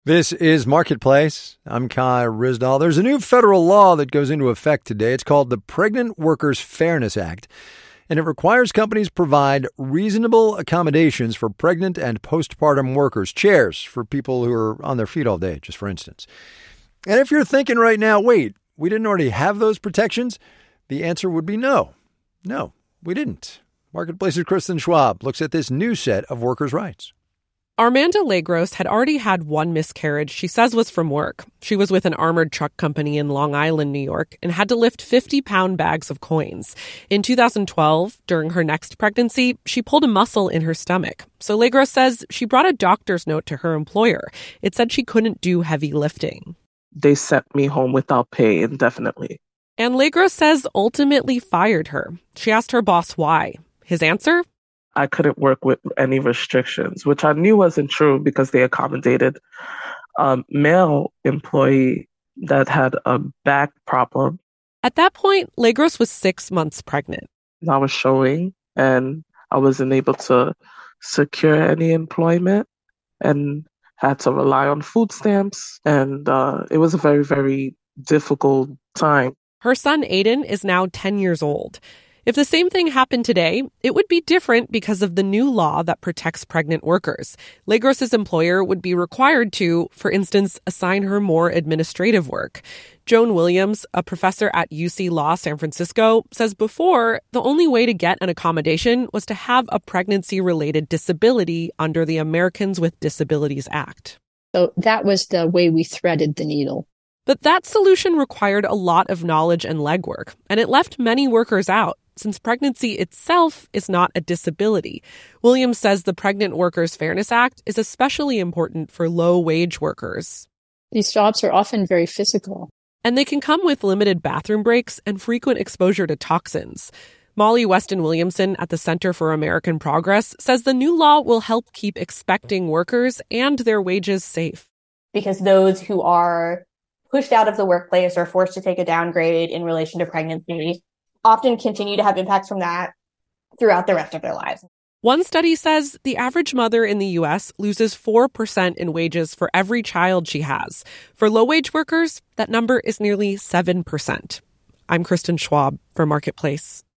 This is Marketplace. I'm Kai Ryssdal. There's a new federal law that goes into effect today. It's called the Pregnant Workers Fairness Act, and it requires companies provide reasonable accommodations for pregnant and postpartum workers, chairs for people who are on their feet all day, just for instance. And if you're thinking right now, wait, we didn't already have those protections? The answer would be no. No, we didn't. Marketplace's Kristen Schwab looks at this new set of workers' rights. Armanda Legros had already had one miscarriage she says was from work. She was with an armored truck company in Long Island, New York, and had to lift 50-pound bags of coins. In 2012, during her next pregnancy, she pulled a muscle in her stomach. So Legros says she brought a doctor's note to her employer. It said she couldn't do heavy lifting. They sent me home without pay indefinitely. And Legros says ultimately fired her. She asked her boss why. His answer? I couldn't work with any restrictions, which I knew wasn't true because they accommodated a male employee that had a back problem. At that point, Legros was 6 months pregnant. I was showing and I wasn't able to secure any employment and had to rely on food stamps. And it was a very, very difficult time. Her son, Aiden, is now 10 years old. If the same thing happened today, it would be different because of the new law that protects pregnant workers. Legros' employer would be required to, for instance, assign her more administrative work. Joan Williams, a professor at UC Law San Francisco, says before, the only way to get an accommodation was to have a pregnancy-related disability under the Americans with Disabilities Act. So that was the way we threaded the needle. But that solution required a lot of knowledge and legwork, and it left many workers out, since pregnancy itself is not a disability. Williams says the Pregnant Workers Fairness Act is especially important for low-wage workers. These jobs are often very physical. And they can come with limited bathroom breaks and frequent exposure to toxins. Molly Weston Williamson at the Center for American Progress says the new law will help keep expecting workers and their wages safe. Because those who are pushed out of the workplace or forced to take a downgrade in relation to pregnancy often continue to have impacts from that throughout the rest of their lives. One study says the average mother in the U.S. loses 4% in wages for every child she has. For low-wage workers, that number is nearly 7%. I'm Kristen Schwab for Marketplace.